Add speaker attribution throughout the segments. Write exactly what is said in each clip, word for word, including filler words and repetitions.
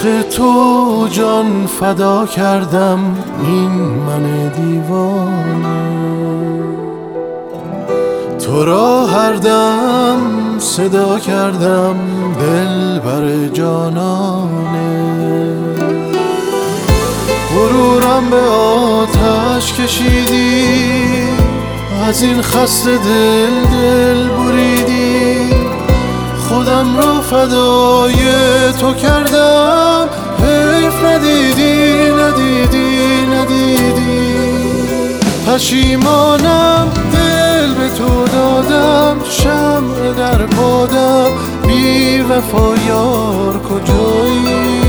Speaker 1: عشق تو جان فدا کردم، این من دیوانه. تو را هر دم صدا کردم، دلبر جانانه. غرورم به آتش کشیدی، از این خسته دل دل بریدی. خودم را فدای تو کردم، حیف ندیدی ندیدی ندیدی. پشیمانم دل به تو دادم، شمع در پادم، بی وفا یار کجایی؟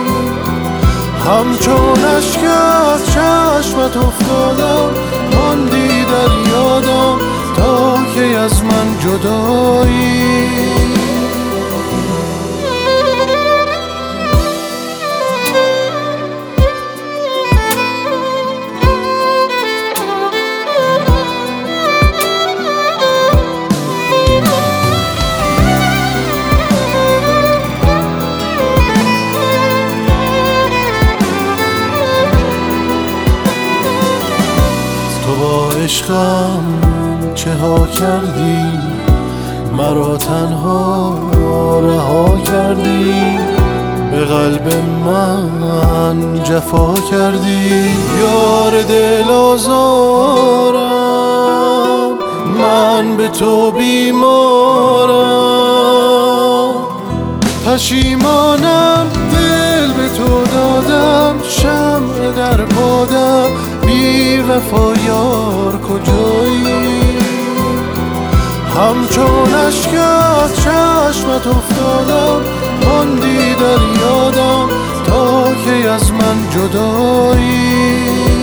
Speaker 1: همچون اشک از چشمت افتادم، ماندی در یادم تا که از من جدایی. عشقم چه ها کردی، مرا تنها رها کردی. به قلب من جفا کردی، یار دل آزارم، من به تو بیمارم. پشیمانم دل به تو دادم، شمع در پادم، بی وفا یار کجایی؟ همچون اشک از چشمت افتادم، ماندی در یادم تا که از من جدایی.